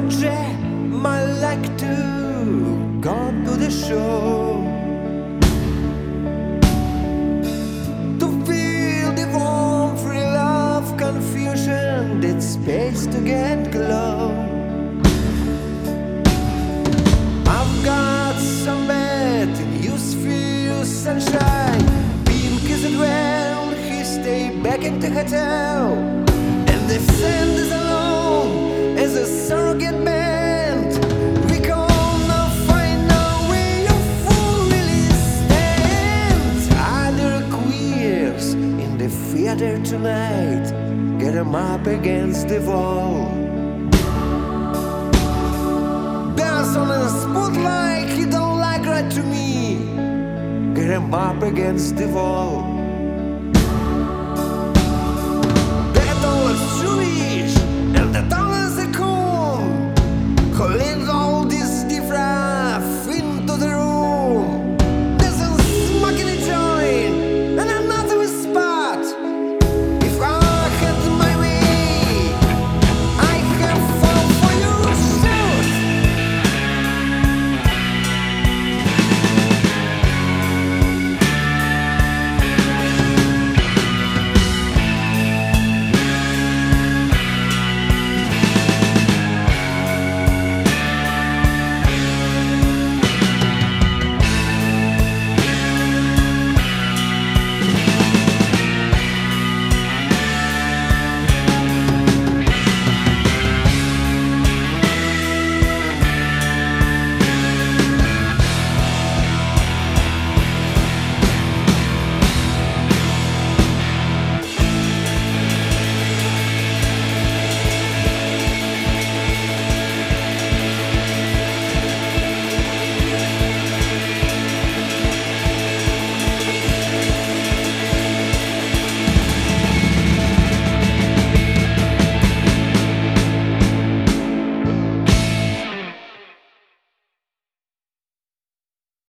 jam, I like to go to the show, to feel the warm, free love, confusion, that space to get glow. I've got some bad news for you, sunshine. Pink is at well, he stayed back in the hotel, and the sand is alone as a surrogate band. We gonna find out where your fool really stands. Other queers in the theater tonight, get 'em up against the wall. Dance on a spotlight, he don't like right to me. Get 'em up against the wall.